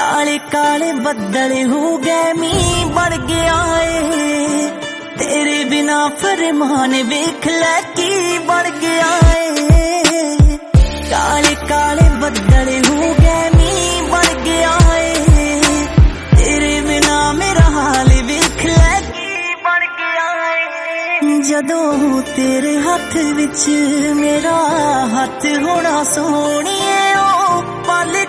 काले काले बदल हो गए मीं बढ़ गया है तेरे बिना फरमान वेख लै की बढ़ गया है काले काले बदल हो गए मीं बढ़ गया है तेरे बिना मेरा हाल वेख लै की बढ़ गया है जदों तेरे हाथ विच मेरा हाथ होना सोहणिए ओ पल